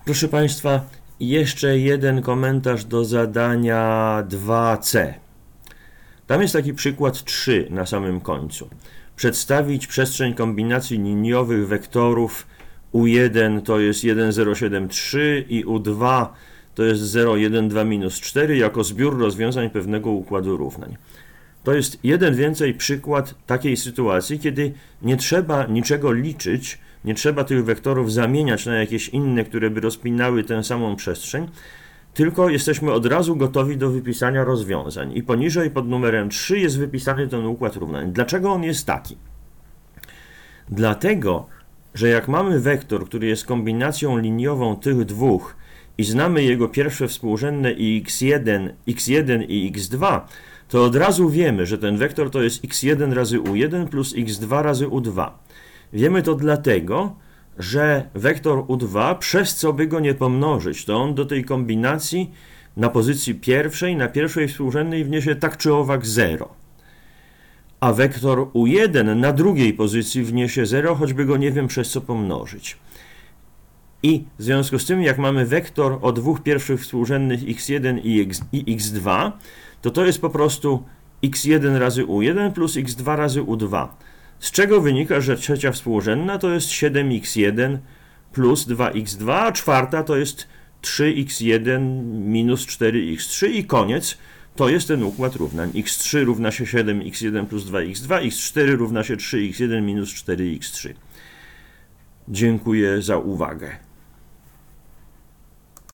Proszę Państwa, jeszcze jeden komentarz do zadania 2c. Tam jest taki przykład 3 na samym końcu. Przedstawić przestrzeń kombinacji liniowych wektorów U1 to jest 1073 i U2 to jest 0,1,2-4 jako zbiór rozwiązań pewnego układu równań. To jest jeden więcej przykład takiej sytuacji, kiedy nie trzeba niczego liczyć, nie trzeba tych wektorów zamieniać na jakieś inne, które by rozpinały tę samą przestrzeń, tylko jesteśmy od razu gotowi do wypisania rozwiązań. I poniżej pod numerem 3 jest wypisany ten układ równań. Dlaczego on jest taki? Dlatego, że jak mamy wektor, który jest kombinacją liniową tych dwóch i znamy jego pierwsze współrzędne i x1 i x2, to od razu wiemy, że ten wektor to jest x1 razy u1 plus x2 razy u2. Wiemy to dlatego, że wektor u2, przez co by go nie pomnożyć, to on do tej kombinacji na pozycji pierwszej, na pierwszej współrzędnej wniesie tak czy owak 0. A wektor u1 na drugiej pozycji wniesie 0, choćby go nie wiem przez co pomnożyć. I w związku z tym, jak mamy wektor o dwóch pierwszych współrzędnych x1 i x2, to jest po prostu x1 razy u1 plus x2 razy u2. Z czego wynika, że trzecia współrzędna to jest 7x1 plus 2x2, a czwarta to jest 3x1 minus 4x3 i koniec, to jest ten układ równań. x3 równa się 7x1 plus 2x2, x4 równa się 3x1 minus 4x3. Dziękuję za uwagę.